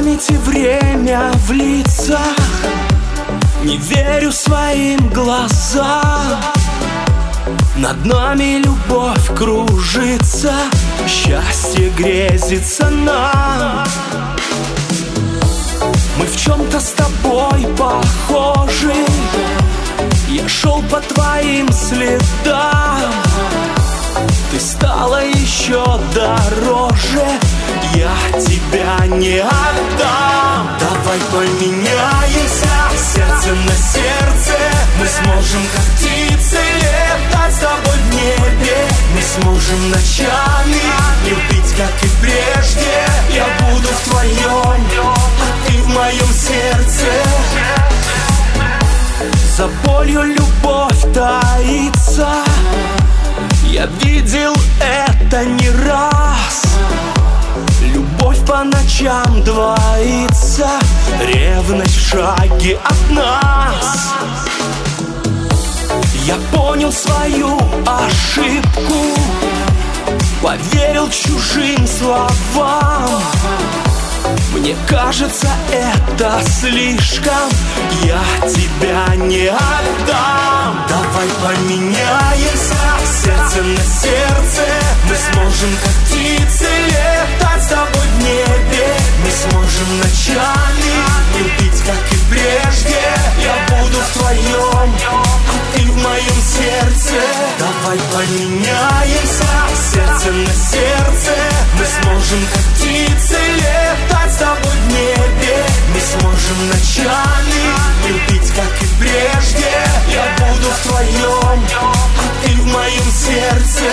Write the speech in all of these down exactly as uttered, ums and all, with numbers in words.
памяти время в лицах. Не верю своим глазам. Над нами любовь кружится, счастье грезится нам. Мы в чем-то с тобой похожи. Я шел по твоим следам. Ты стала еще дороже, я тебя не отдам. Давай поменяемся, сердце на сердце. Мы сможем как птицы летать с тобой в небе. Мы сможем ночами любить, как и прежде. Я буду в твоем, а ты в моем сердце. За болью любовь таится. Я видел это не раз. Любовь по ночам двоится, ревность в шаге от нас. Я понял свою ошибку, поверил чужим словам. Мне кажется, это слишком. Я тебя не отдам. Давай поменяемся, сердце на сердце. Мы сможем как птицы летать с тобой в небе. Мы сможем ночами любить, как и прежде. Я буду в твоем, а ты в моем сердце. Давай поменяемся, сердце на сердце. Мы сможем как птицы летать с тобой в небе. Мы сможем ночами любить, как и прежде. Я буду в твоем, а ты в моем сердце.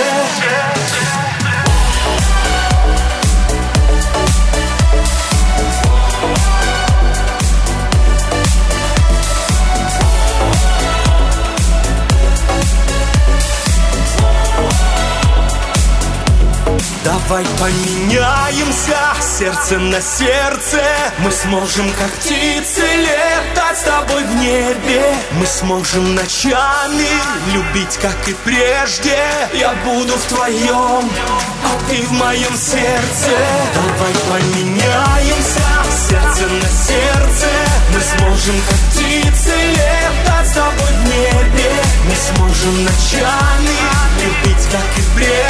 Давай поменяемся, сердце на сердце. Мы сможем как птицы летать с тобой в небе. Мы сможем ночами любить, как и прежде. Я буду в твоем, а ты в моем сердце. Давай поменяемся, сердце на сердце. Мы сможем как птицы летать с тобой в небе. Мы сможем ночами любить, как и прежде.